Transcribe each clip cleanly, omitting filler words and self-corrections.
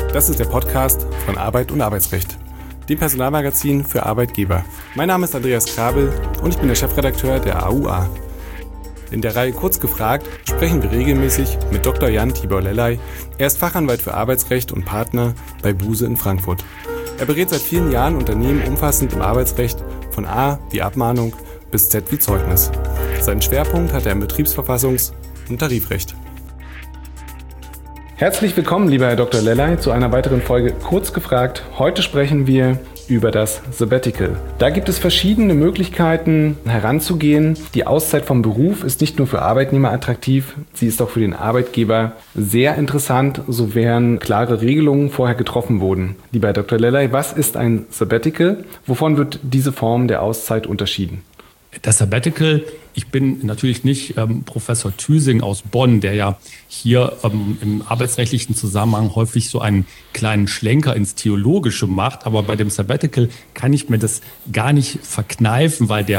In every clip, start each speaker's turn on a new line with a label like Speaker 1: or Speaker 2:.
Speaker 1: Das ist der Podcast von Arbeit und Arbeitsrecht, dem Personalmagazin für Arbeitgeber. Mein Name ist Andreas Krabel und ich bin der Chefredakteur der AUA. In der Reihe Kurz gefragt sprechen wir regelmäßig mit Dr. Jan Tibor Lellay. Er ist Fachanwalt für Arbeitsrecht und Partner bei Buse in Frankfurt. Er berät seit vielen Jahren Unternehmen umfassend im Arbeitsrecht, von A wie Abmahnung bis Z wie Zeugnis. Seinen Schwerpunkt hat er im Betriebsverfassungs- und Tarifrecht. Herzlich willkommen, lieber Herr Dr. Lellay, zu einer weiteren Folge Kurz gefragt. Heute sprechen wir über das Sabbatical. Da gibt es verschiedene Möglichkeiten heranzugehen. Die Auszeit vom Beruf ist nicht nur für Arbeitnehmer attraktiv, sie ist auch für den Arbeitgeber sehr interessant, sofern klare Regelungen vorher getroffen wurden. Lieber Herr Dr. Lellay, was ist ein Sabbatical? Wovon wird diese Form der Auszeit unterschieden?
Speaker 2: Das Sabbatical, ich bin natürlich nicht Professor Thüsing aus Bonn, der ja hier im arbeitsrechtlichen Zusammenhang häufig so einen kleinen Schlenker ins Theologische macht. Aber bei dem Sabbatical kann ich mir das gar nicht verkneifen, weil die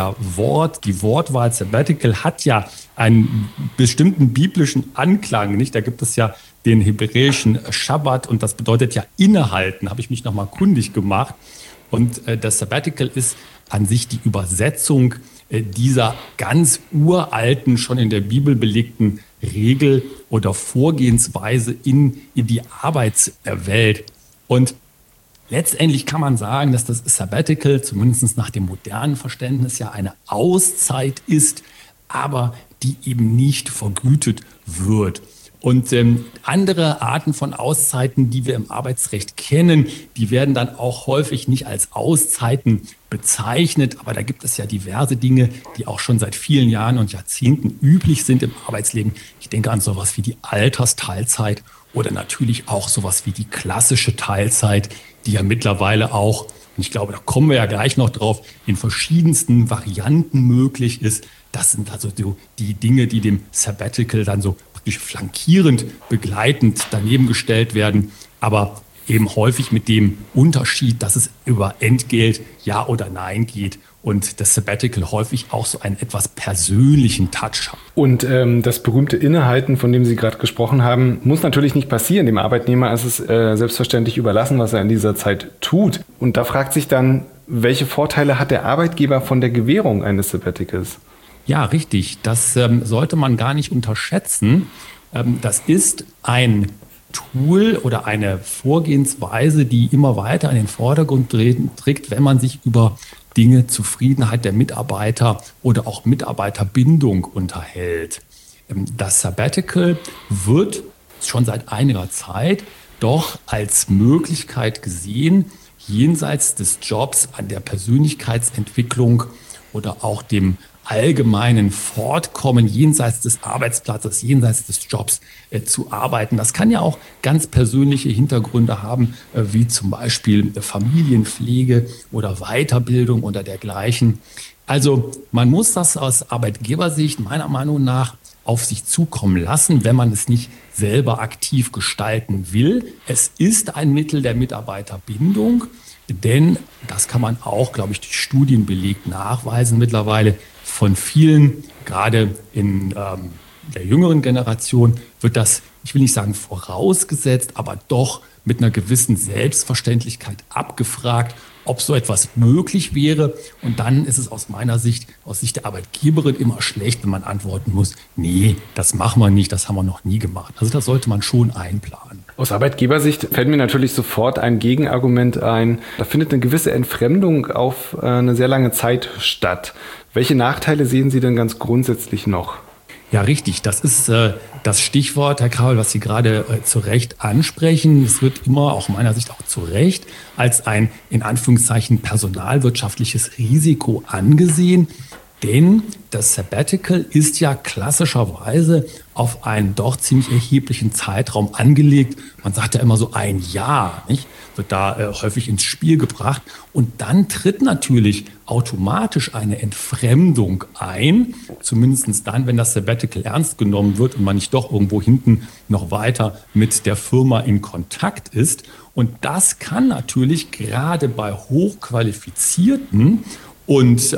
Speaker 2: Wortwahl Sabbatical hat ja einen bestimmten biblischen Anklang, nicht? Da gibt es ja den hebräischen Schabbat und das bedeutet ja innehalten, habe ich mich nochmal kundig gemacht. Und das Sabbatical ist an sich die Übersetzung dieser ganz uralten, schon in der Bibel belegten Regel oder Vorgehensweise in die Arbeitswelt. Und letztendlich kann man sagen, dass das Sabbatical, zumindest nach dem modernen Verständnis, ja eine Auszeit ist, aber die eben nicht vergütet wird. Und andere Arten von Auszeiten, die wir im Arbeitsrecht kennen, die werden dann auch häufig nicht als Auszeiten bezeichnet. Aber da gibt es ja diverse Dinge, die auch schon seit vielen Jahren und Jahrzehnten üblich sind im Arbeitsleben. Ich denke an sowas wie die Altersteilzeit oder natürlich auch sowas wie die klassische Teilzeit, die ja mittlerweile auch, und ich glaube, da kommen wir ja gleich noch drauf, in verschiedensten Varianten möglich ist. Das sind also so die Dinge, die dem Sabbatical dann so flankierend, begleitend daneben gestellt werden, aber eben häufig mit dem Unterschied, dass es über Entgelt Ja oder Nein geht und das Sabbatical häufig auch so einen etwas persönlichen Touch hat.
Speaker 1: Und das berühmte Innehalten, von dem Sie gerade gesprochen haben, muss natürlich nicht passieren. Dem Arbeitnehmer ist es selbstverständlich überlassen, was er in dieser Zeit tut. Und da fragt sich dann, welche Vorteile hat der Arbeitgeber von der Gewährung eines Sabbaticals?
Speaker 2: Ja, richtig. Das sollte man gar nicht unterschätzen. Das ist ein Tool oder eine Vorgehensweise, die immer weiter in den Vordergrund trägt, wenn man sich über Dinge Zufriedenheit der Mitarbeiter oder auch Mitarbeiterbindung unterhält. Das Sabbatical wird schon seit einiger Zeit doch als Möglichkeit gesehen, jenseits des Jobs an der Persönlichkeitsentwicklung oder auch dem allgemeinen Fortkommen jenseits des Arbeitsplatzes, jenseits des Jobs zu arbeiten. Das kann ja auch ganz persönliche Hintergründe haben, wie zum Beispiel Familienpflege oder Weiterbildung oder dergleichen. Also man muss das aus Arbeitgebersicht meiner Meinung nach auf sich zukommen lassen, wenn man es nicht selber aktiv gestalten will. Es ist ein Mittel der Mitarbeiterbindung, denn das kann man auch, glaube ich, durch Studien belegt nachweisen mittlerweile. Von vielen, gerade in der jüngeren Generation, wird das, ich will nicht sagen vorausgesetzt, aber doch mit einer gewissen Selbstverständlichkeit abgefragt, ob so etwas möglich wäre. Und dann ist es aus meiner Sicht, aus Sicht der Arbeitgeberin, immer schlecht, wenn man antworten muss, nee, das machen wir nicht, das haben wir noch nie gemacht. Also das sollte man schon einplanen.
Speaker 1: Aus Arbeitgebersicht fällt mir natürlich sofort ein Gegenargument ein. Da findet eine gewisse Entfremdung auf eine sehr lange Zeit statt. Welche Nachteile sehen Sie denn ganz grundsätzlich noch?
Speaker 2: Ja, richtig. Das ist das Stichwort, Herr Krabel, was Sie gerade zu Recht ansprechen. Es wird immer, auch meiner Sicht auch zu Recht, als ein in Anführungszeichen personalwirtschaftliches Risiko angesehen. Denn das Sabbatical ist ja klassischerweise auf einen doch ziemlich erheblichen Zeitraum angelegt. Man sagt ja immer so ein Jahr, nicht? Wird da häufig ins Spiel gebracht. Und dann tritt natürlich automatisch eine Entfremdung ein, zumindest dann, wenn das Sabbatical ernst genommen wird und man nicht doch irgendwo hinten noch weiter mit der Firma in Kontakt ist. Und das kann natürlich gerade bei hochqualifizierten und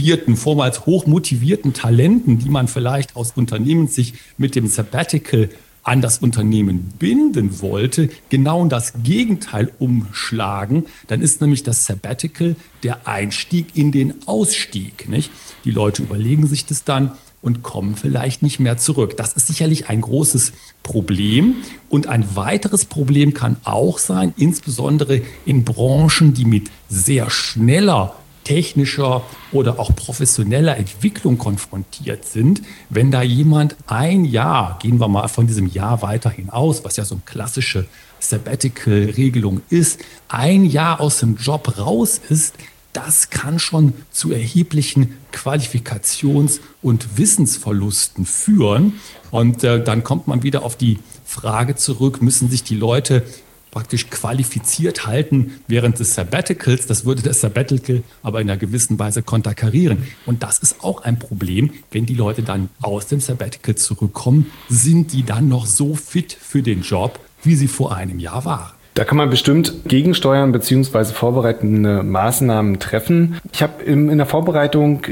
Speaker 2: vormals hochmotivierten Talenten, die man vielleicht aus Unternehmenssicht mit dem Sabbatical an das Unternehmen binden wollte, genau in das Gegenteil umschlagen. Dann ist nämlich das Sabbatical der Einstieg in den Ausstieg. Nicht? Die Leute überlegen sich das dann und kommen vielleicht nicht mehr zurück. Das ist sicherlich ein großes Problem. Und ein weiteres Problem kann auch sein, insbesondere in Branchen, die mit sehr schneller technischer oder auch professioneller Entwicklung konfrontiert sind, wenn da jemand ein Jahr, gehen wir mal von diesem Jahr weiter hinaus, was ja so eine klassische Sabbatical-Regelung ist, ein Jahr aus dem Job raus ist, das kann schon zu erheblichen Qualifikations- und Wissensverlusten führen. Und dann kommt man wieder auf die Frage zurück, müssen sich die Leute praktisch qualifiziert halten während des Sabbaticals. Das würde das Sabbatical aber in einer gewissen Weise konterkarieren. Und das ist auch ein Problem, wenn die Leute dann aus dem Sabbatical zurückkommen, sind die dann noch so fit für den Job, wie sie vor einem Jahr waren.
Speaker 1: Da kann man bestimmt gegensteuern bzw. vorbereitende Maßnahmen treffen. Ich habe in der Vorbereitung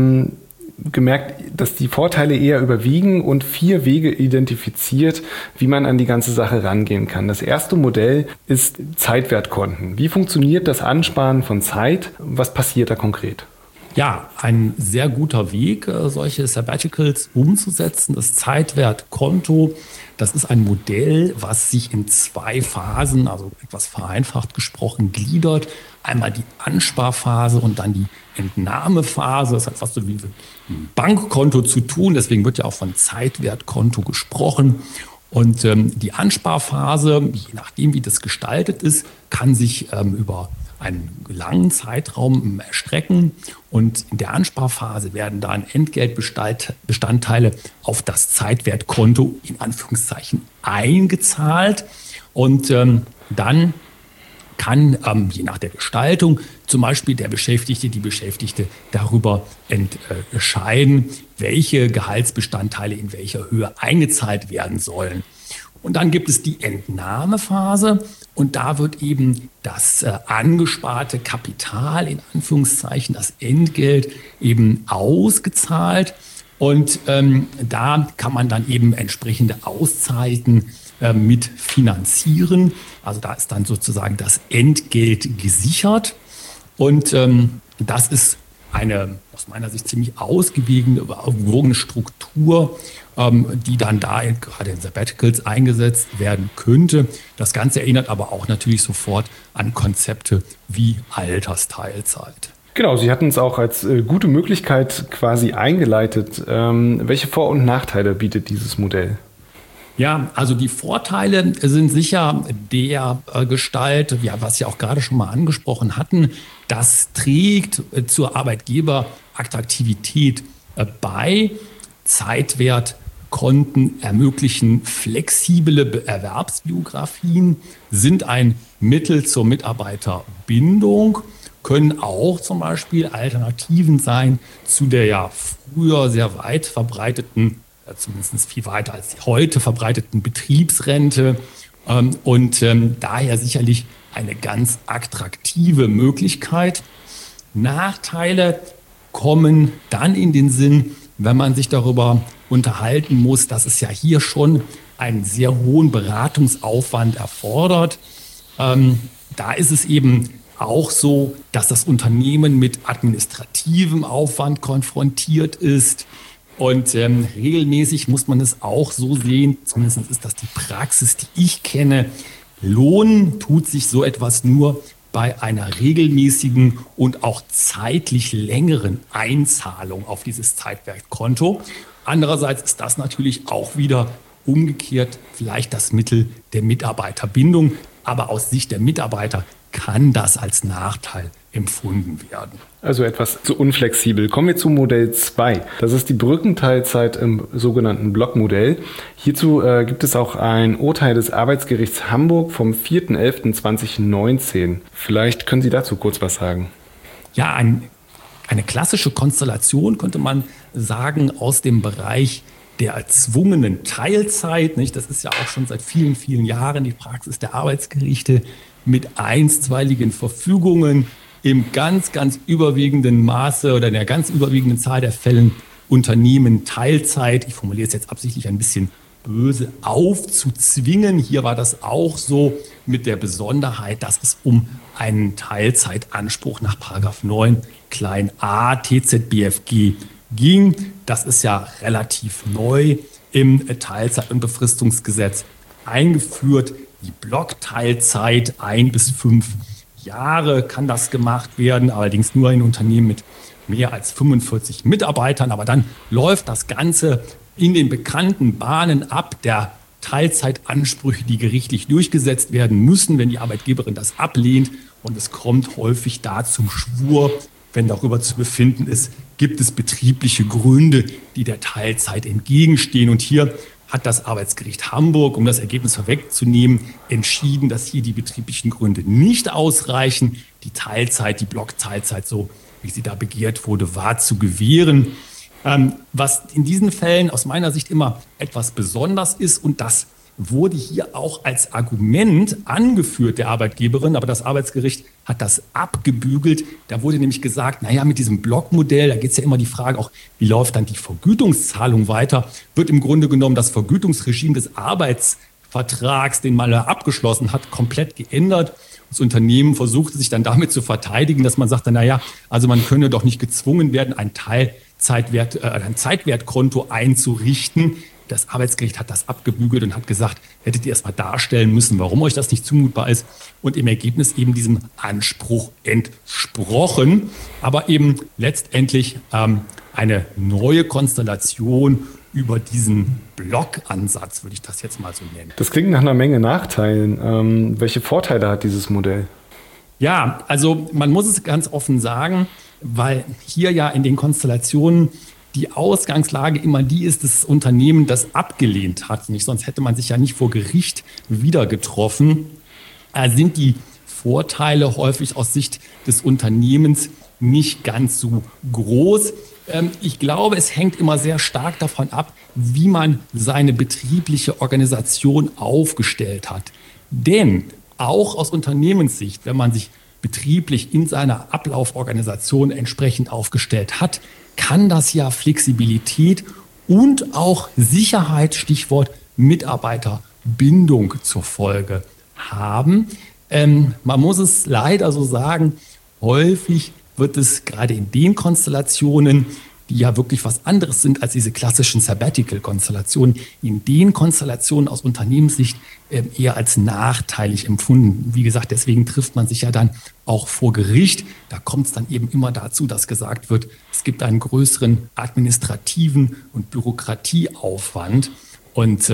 Speaker 1: gemerkt, dass die Vorteile eher überwiegen und 4 Wege identifiziert, wie man an die ganze Sache rangehen kann. Das erste Modell ist Zeitwertkonten. Wie funktioniert das Ansparen von Zeit? Was passiert da konkret?
Speaker 2: Ja, ein sehr guter Weg, solche Sabbaticals umzusetzen. Das Zeitwertkonto, das ist ein Modell, was sich in 2 Phasen, also etwas vereinfacht gesprochen, gliedert. Einmal die Ansparphase und dann die Entnahmephase. Das hat fast so wie ein Bankkonto zu tun. Deswegen wird ja auch von Zeitwertkonto gesprochen. Und die Ansparphase, je nachdem, wie das gestaltet ist, kann sich über einen langen Zeitraum erstrecken. Und in der Ansparphase werden dann Entgeltbestandteile auf das Zeitwertkonto in Anführungszeichen eingezahlt. Und dann kann je nach der Gestaltung zum Beispiel der Beschäftigte, die Beschäftigte darüber entscheiden, welche Gehaltsbestandteile in welcher Höhe eingezahlt werden sollen. Und dann gibt es die Entnahmephase und da wird eben das angesparte Kapital, in Anführungszeichen, das Entgelt eben ausgezahlt. Und da kann man dann eben entsprechende Auszeiten mit finanzieren. Also da ist dann sozusagen das Entgelt gesichert. Und das ist eine aus meiner Sicht ziemlich ausgewogene Struktur, die dann da gerade in Sabbaticals eingesetzt werden könnte. Das Ganze erinnert aber auch natürlich sofort an Konzepte wie Altersteilzeit.
Speaker 1: Genau, Sie hatten es auch als gute Möglichkeit quasi eingeleitet. Welche Vor- und Nachteile bietet dieses Modell?
Speaker 2: Ja, also die Vorteile sind sicher der Gestalt, ja, was Sie auch gerade schon mal angesprochen hatten, das trägt zur Arbeitgeberattraktivität bei. Zeitwertkonten ermöglichen flexible Erwerbsbiografien, sind ein Mittel zur Mitarbeiterbindung, können auch zum Beispiel Alternativen sein zu der ja früher sehr weit verbreiteten, zumindest viel weiter als die heute verbreiteten Betriebsrente und daher sicherlich eine ganz attraktive Möglichkeit. Nachteile kommen dann in den Sinn, wenn man sich darüber unterhalten muss, dass es ja hier schon einen sehr hohen Beratungsaufwand erfordert. Da ist es eben auch so, dass das Unternehmen mit administrativem Aufwand konfrontiert ist. Und regelmäßig muss man es auch so sehen, zumindest ist das die Praxis, die ich kenne, lohnen tut sich so etwas nur bei einer regelmäßigen und auch zeitlich längeren Einzahlung auf dieses Zeitwertkonto. Andererseits ist das natürlich auch wieder umgekehrt vielleicht das Mittel der Mitarbeiterbindung, aber aus Sicht der Mitarbeiter kann das als Nachteil empfunden werden.
Speaker 1: Also etwas zu unflexibel. Kommen wir zu Modell 2. Das ist die Brückenteilzeit im sogenannten Blockmodell. Hierzu gibt es auch ein Urteil des Arbeitsgerichts Hamburg vom 4.11.2019. Vielleicht können Sie dazu kurz was sagen.
Speaker 2: Ja, eine klassische Konstellation könnte man sagen aus dem Bereich der erzwungenen Teilzeit. Nicht? Das ist ja auch schon seit vielen, vielen Jahren die Praxis der Arbeitsgerichte mit einstweiligen Verfügungen im ganz, ganz überwiegenden Maße oder in der ganz überwiegenden Zahl der Fällen Unternehmen Teilzeit, ich formuliere es jetzt absichtlich ein bisschen böse aufzuzwingen. Hier war das auch so mit der Besonderheit, dass es um einen Teilzeitanspruch nach § 9 klein a TZBFG ging. Das ist ja relativ neu im Teilzeit- und Befristungsgesetz eingeführt. Die Blockteilzeit 1 bis 5 Jahre kann das gemacht werden, allerdings nur in Unternehmen mit mehr als 45 Mitarbeitern. Aber dann läuft das Ganze in den bekannten Bahnen ab der Teilzeitansprüche, die gerichtlich durchgesetzt werden müssen, wenn die Arbeitgeberin das ablehnt. Und es kommt häufig da zum Schwur, wenn darüber zu befinden ist, gibt es betriebliche Gründe, die der Teilzeit entgegenstehen. Und hier hat das Arbeitsgericht Hamburg, um das Ergebnis vorwegzunehmen, entschieden, dass hier die betrieblichen Gründe nicht ausreichen, die Teilzeit, die Blockteilzeit, so wie sie da begehrt wurde, war zu gewähren. Was in diesen Fällen aus meiner Sicht immer etwas besonders ist, und das wurde hier auch als Argument angeführt der Arbeitgeberin, aber das Arbeitsgericht hat das abgebügelt. Da wurde nämlich gesagt, naja, mit diesem Blockmodell, da geht es ja immer die Frage auch, wie läuft dann die Vergütungszahlung weiter, wird im Grunde genommen das Vergütungsregime des Arbeitsvertrags, den man abgeschlossen hat, komplett geändert. Das Unternehmen versuchte sich dann damit zu verteidigen, dass man sagte, naja, also man könne doch nicht gezwungen werden, ein Zeitwertkonto einzurichten. Das Arbeitsgericht hat das abgebügelt und hat gesagt, hättet ihr erst mal darstellen müssen, warum euch das nicht zumutbar ist, und im Ergebnis eben diesem Anspruch entsprochen. Aber eben letztendlich eine neue Konstellation über diesen Blockansatz, würde ich das jetzt mal so nennen.
Speaker 1: Das klingt nach einer Menge Nachteilen. Welche Vorteile hat dieses Modell?
Speaker 2: Ja, also man muss es ganz offen sagen, weil hier ja in den Konstellationen die Ausgangslage immer die ist, das Unternehmen, das abgelehnt hat. Nicht, sonst hätte man sich ja nicht vor Gericht wieder getroffen. Sind die Vorteile häufig aus Sicht des Unternehmens nicht ganz so groß. Ich glaube, es hängt immer sehr stark davon ab, wie man seine betriebliche Organisation aufgestellt hat. Denn auch aus Unternehmenssicht, wenn man sich betrieblich in seiner Ablauforganisation entsprechend aufgestellt hat, kann das ja Flexibilität und auch Sicherheit, Stichwort Mitarbeiterbindung zur Folge haben. Man muss es leider so sagen, häufig wird es gerade in den Konstellationen, die ja wirklich was anderes sind als diese klassischen Sabbatical-Konstellationen, in den Konstellationen aus Unternehmenssicht eher als nachteilig empfunden. Wie gesagt, deswegen trifft man sich ja dann auch vor Gericht. Da kommt es dann eben immer dazu, dass gesagt wird, es gibt einen größeren administrativen und Bürokratieaufwand. Und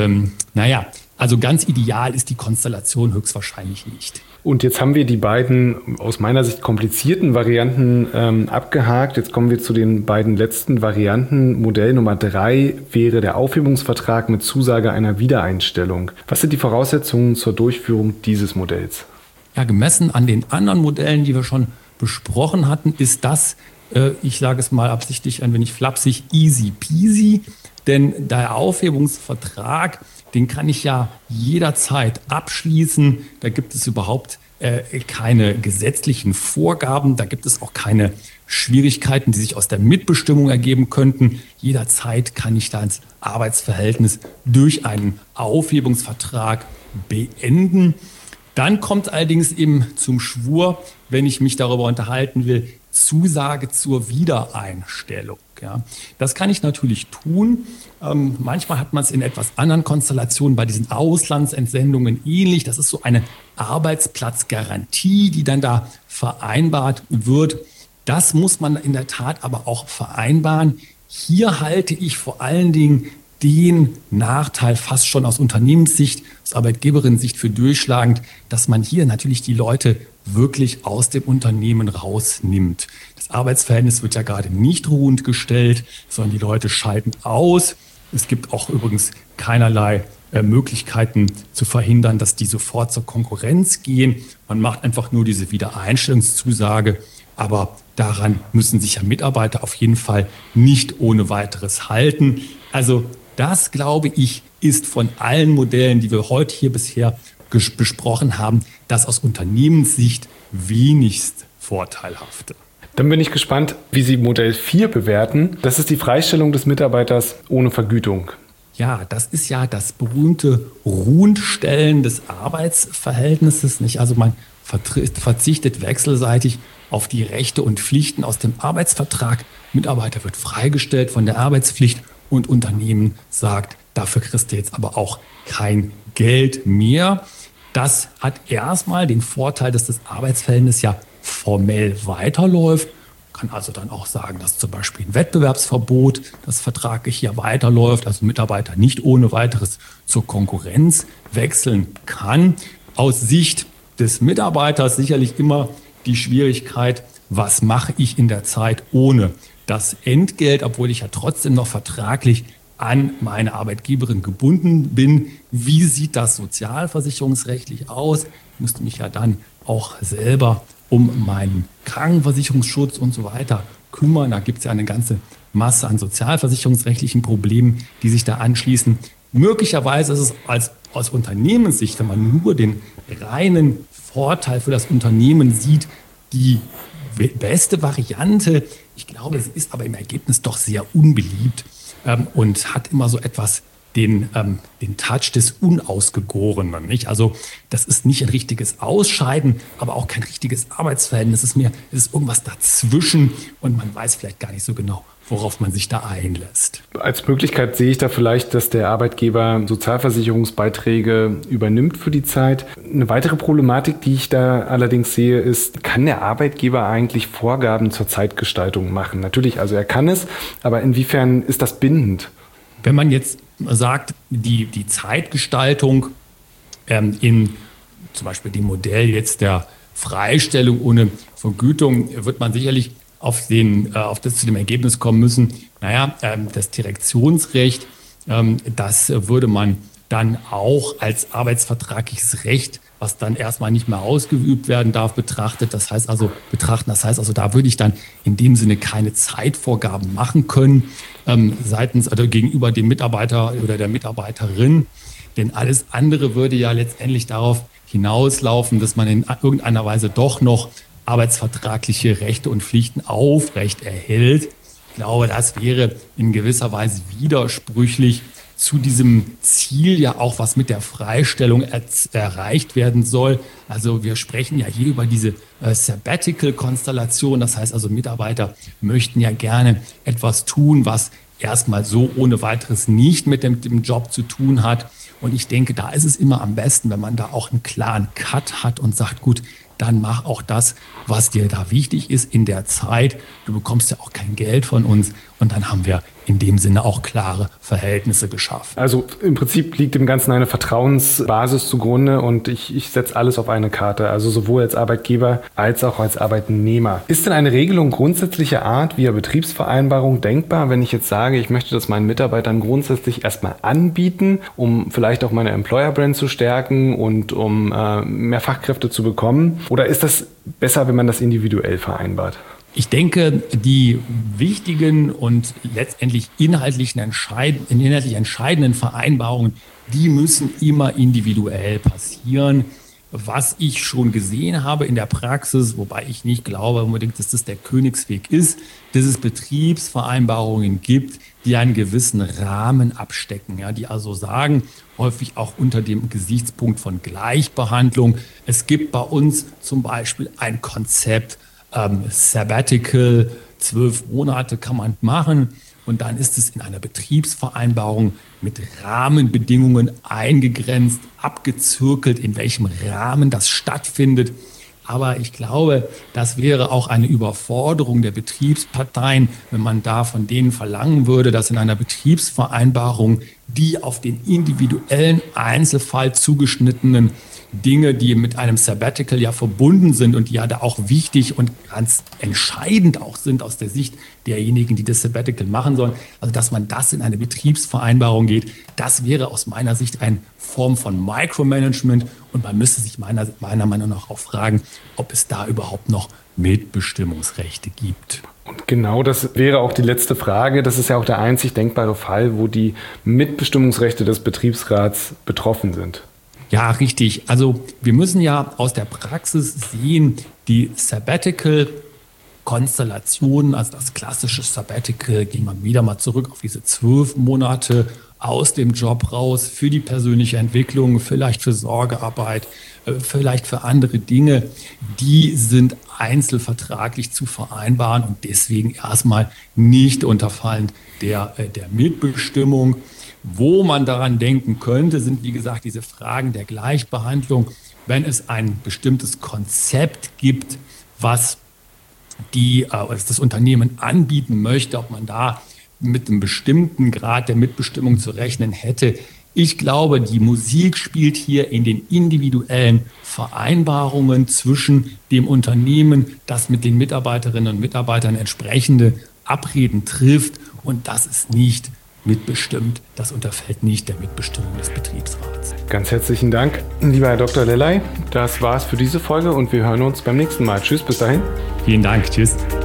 Speaker 2: also ganz ideal ist die Konstellation höchstwahrscheinlich nicht.
Speaker 1: Und jetzt haben wir die beiden aus meiner Sicht komplizierten Varianten abgehakt. Jetzt kommen wir zu den beiden letzten Varianten. Modell Nummer 3 wäre der Aufhebungsvertrag mit Zusage einer Wiedereinstellung. Was sind die Voraussetzungen zur Durchführung dieses Modells?
Speaker 2: Ja, gemessen an den anderen Modellen, die wir schon besprochen hatten, ist das, ich sage es mal absichtlich ein wenig flapsig, easy peasy. Denn der Aufhebungsvertrag, den kann ich ja jederzeit abschließen. Da gibt es überhaupt keine gesetzlichen Vorgaben. Da gibt es auch keine Schwierigkeiten, die sich aus der Mitbestimmung ergeben könnten. Jederzeit kann ich da ins Arbeitsverhältnis durch einen Aufhebungsvertrag beenden. Dann kommt allerdings eben zum Schwur, wenn ich mich darüber unterhalten will, Zusage zur Wiedereinstellung. Ja. Das kann ich natürlich tun. Manchmal hat man es in etwas anderen Konstellationen bei diesen Auslandsentsendungen ähnlich. Das ist so eine Arbeitsplatzgarantie, die dann da vereinbart wird. Das muss man in der Tat aber auch vereinbaren. Hier halte ich vor allen Dingen den Nachteil fast schon aus Unternehmenssicht, aus Arbeitgeberinnensicht für durchschlagend, dass man hier natürlich die Leute wirklich aus dem Unternehmen rausnimmt. Das Arbeitsverhältnis wird ja gerade nicht ruhend gestellt, sondern die Leute scheiden aus. Es gibt auch übrigens keinerlei Möglichkeiten zu verhindern, dass die sofort zur Konkurrenz gehen. Man macht einfach nur diese Wiedereinstellungszusage, aber daran müssen sich ja Mitarbeiter auf jeden Fall nicht ohne weiteres halten. Also das, glaube ich, ist von allen Modellen, die wir heute hier bisher besprochen haben, das aus Unternehmenssicht wenigst vorteilhafte.
Speaker 1: Dann bin ich gespannt, wie Sie Modell 4 bewerten. Das ist die Freistellung des Mitarbeiters ohne Vergütung.
Speaker 2: Ja, das ist ja das berühmte Ruhestellen des Arbeitsverhältnisses, nicht? Also man verzichtet wechselseitig auf die Rechte und Pflichten aus dem Arbeitsvertrag. Mitarbeiter wird freigestellt von der Arbeitspflicht und Unternehmen sagt, dafür kriegst du jetzt aber auch kein Geld mehr. Das hat erstmal den Vorteil, dass das Arbeitsverhältnis ja formell weiterläuft. Kann also dann auch sagen, dass zum Beispiel ein Wettbewerbsverbot, das vertraglich hier weiterläuft, also Mitarbeiter nicht ohne weiteres zur Konkurrenz wechseln kann. Aus Sicht des Mitarbeiters sicherlich immer die Schwierigkeit, was mache ich in der Zeit ohne das Entgelt, obwohl ich ja trotzdem noch vertraglich an meine Arbeitgeberin gebunden bin. Wie sieht das sozialversicherungsrechtlich aus? Ich müsste mich ja dann auch selber um meinen Krankenversicherungsschutz und so weiter kümmern. Da gibt es ja eine ganze Masse an sozialversicherungsrechtlichen Problemen, die sich da anschließen. Möglicherweise ist es aus Unternehmenssicht, wenn man nur den reinen Vorteil für das Unternehmen sieht, die beste Variante. Ich glaube, es ist aber im Ergebnis doch sehr unbeliebt und hat immer so etwas den Touch des Unausgegorenen. Nicht? Also das ist nicht ein richtiges Ausscheiden, aber auch kein richtiges Arbeitsverhältnis. Es ist irgendwas dazwischen und man weiß vielleicht gar nicht so genau, worauf man sich da einlässt.
Speaker 1: Als Möglichkeit sehe ich da vielleicht, dass der Arbeitgeber Sozialversicherungsbeiträge übernimmt für die Zeit. Eine weitere Problematik, die ich da allerdings sehe, ist, kann der Arbeitgeber eigentlich Vorgaben zur Zeitgestaltung machen? Natürlich, also er kann es, aber inwiefern ist das bindend?
Speaker 2: Wenn man jetzt sagt, die Zeitgestaltung in zum Beispiel dem Modell jetzt der Freistellung ohne Vergütung, wird man sicherlich zu dem Ergebnis kommen müssen, das Direktionsrecht, das würde man dann auch als arbeitsvertragliches Recht, was dann erstmal nicht mehr ausgeübt werden darf, betrachten. Das heißt also, da würde ich dann in dem Sinne keine Zeitvorgaben machen können, gegenüber dem Mitarbeiter oder der Mitarbeiterin. Denn alles andere würde ja letztendlich darauf hinauslaufen, dass man in irgendeiner Weise doch noch arbeitsvertragliche Rechte und Pflichten aufrecht erhält. Ich glaube, das wäre in gewisser Weise widersprüchlich zu diesem Ziel, ja auch was mit der Freistellung erreicht werden soll. Also wir sprechen ja hier über diese Sabbatical-Konstellation. Das heißt also, Mitarbeiter möchten ja gerne etwas tun, was erstmal so ohne weiteres nicht mit dem Job zu tun hat. Und ich denke, da ist es immer am besten, wenn man da auch einen klaren Cut hat und sagt, gut, dann mach auch das, was dir da wichtig ist in der Zeit. Du bekommst ja auch kein Geld von uns. Und dann haben wir in dem Sinne auch klare Verhältnisse geschaffen.
Speaker 1: Also im Prinzip liegt dem Ganzen eine Vertrauensbasis zugrunde und ich setze alles auf eine Karte, also sowohl als Arbeitgeber als auch als Arbeitnehmer. Ist denn eine Regelung grundsätzlicher Art via Betriebsvereinbarung denkbar, wenn ich jetzt sage, ich möchte das meinen Mitarbeitern grundsätzlich erstmal anbieten, um vielleicht auch meine Employer-Brand zu stärken und um mehr Fachkräfte zu bekommen? Oder ist das besser, wenn man das individuell vereinbart?
Speaker 2: Ich denke, die wichtigen und letztendlich inhaltlich entscheidenden Vereinbarungen, die müssen immer individuell passieren. Was ich schon gesehen habe in der Praxis, wobei ich nicht glaube unbedingt, dass das der Königsweg ist, dass es Betriebsvereinbarungen gibt, die einen gewissen Rahmen abstecken, ja, die also sagen, häufig auch unter dem Gesichtspunkt von Gleichbehandlung. Es gibt bei uns zum Beispiel ein Konzept, Sabbatical, 12 Monate kann man machen und dann ist es in einer Betriebsvereinbarung mit Rahmenbedingungen eingegrenzt, abgezirkelt, in welchem Rahmen das stattfindet. Aber ich glaube, das wäre auch eine Überforderung der Betriebsparteien, wenn man da von denen verlangen würde, dass in einer Betriebsvereinbarung die auf den individuellen Einzelfall zugeschnittenen Dinge, die mit einem Sabbatical ja verbunden sind und die ja da auch wichtig und ganz entscheidend auch sind aus der Sicht derjenigen, die das Sabbatical machen sollen. Also dass man das in eine Betriebsvereinbarung geht, das wäre aus meiner Sicht eine Form von Micromanagement und man müsste sich meiner Meinung nach auch fragen, ob es da überhaupt noch Mitbestimmungsrechte gibt.
Speaker 1: Und genau das wäre auch die letzte Frage. Das ist ja auch der einzig denkbare Fall, wo die Mitbestimmungsrechte des Betriebsrats betroffen sind.
Speaker 2: Ja, richtig. Also wir müssen ja aus der Praxis sehen, die Sabbatical-Konstellation, also das klassische Sabbatical, gehen wir wieder mal zurück auf diese 12 Monate aus dem Job raus für die persönliche Entwicklung, vielleicht für Sorgearbeit, vielleicht für andere Dinge, die sind einzelvertraglich zu vereinbaren und deswegen erstmal nicht unterfallend der Mitbestimmung. Wo man daran denken könnte, sind wie gesagt diese Fragen der Gleichbehandlung, wenn es ein bestimmtes Konzept gibt, was das Unternehmen anbieten möchte, ob man da mit einem bestimmten Grad der Mitbestimmung zu rechnen hätte. Ich glaube, die Musik spielt hier in den individuellen Vereinbarungen zwischen dem Unternehmen, das mit den Mitarbeiterinnen und Mitarbeitern entsprechende Abreden trifft. Und das ist nicht mitbestimmt. Das unterfällt nicht der Mitbestimmung des Betriebsrats.
Speaker 1: Ganz herzlichen Dank, lieber Herr Dr. Lellay. Das war's für diese Folge und wir hören uns beim nächsten Mal. Tschüss, bis dahin.
Speaker 2: Vielen Dank. Tschüss.